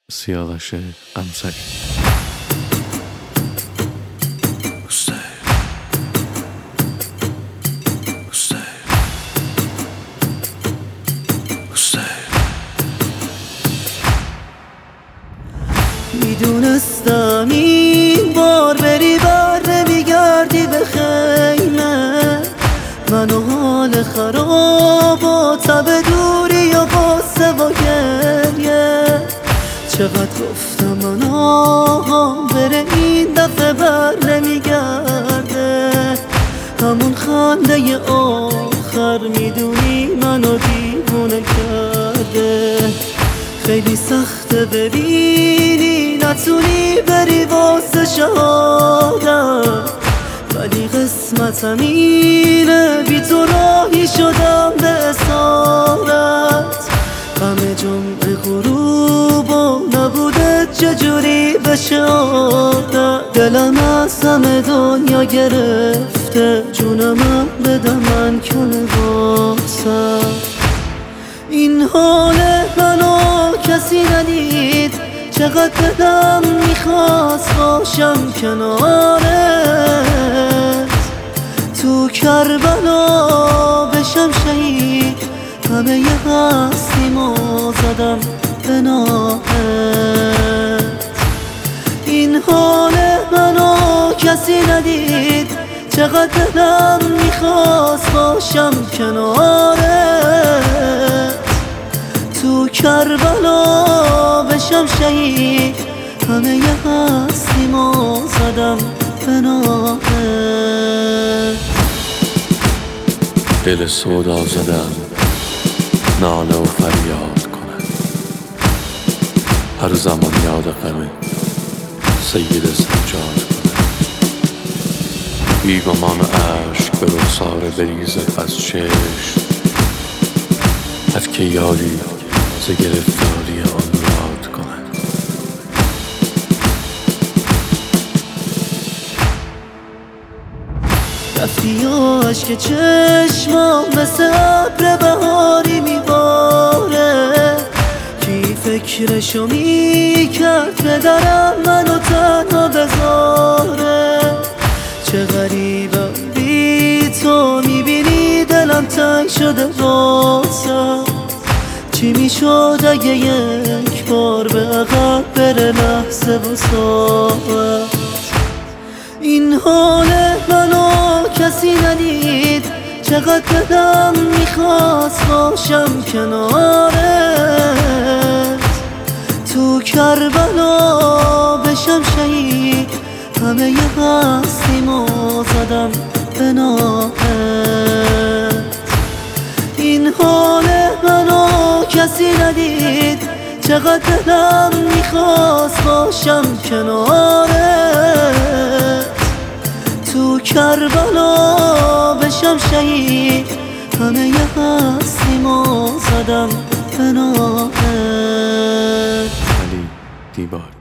سیاوش قمصری. میدونستم این بار بری بر نمیگردی به خیمه، من و حال خراب و تب دوری و غصه و گریه. چقدر گفتم من آهام بره این دفعه بر نمیگرده، همون خنده آخر میدونی منو دیوونه کرده. خیلی سخته ببینی نتونی بری واسه شهادت، ولی قسمتم اینه بی تو راهی شدم به اسارت. غم جمعه غروب و نبوده چجوری بشه عادت، دلم از همه دنیا گرفته، جونم بده من کنه واسه. این حال منو کسی ندید، چقدر دلم میخواست باشم کنارت، تو کربلا بشم شهید، همه ی هستیمو زدم به ناحت. این حال منو کسی ندید، چقدر دلم میخواست باشم کنارت، تو کربلا بشم شهید، همه ی هستیمو زدم به ناحت. دل سودا زدم ناله و فریاد کنم، هر زمان یاد غم سید سجاد کنم. بیگمان اشک به رخسار بریزد از چشم، هر که یاری ز گرفتاری آن راد کند. رفتی و عشق چشمام مثل ابر بهاری میباره، کی فکرشو میکرد پدرم منو تنها بذاره. چه غریبم بی تو میبینی دلم تنگ شده واسم، چی میشد اگه یک بار به عقب بره لحظه و ساعت. این حال منو کسی ندید، چقدر دلم میخواست باشم کنارت، تو کربلا بشم شهید، همه ی هستیمو زدم به ناحت. این حال منو کسی ندید، چقدر دلم میخواست باشم کنارت، تو کربلا بشم شهید، همه ی هستیمو زدم به ناحت. علی دیبار.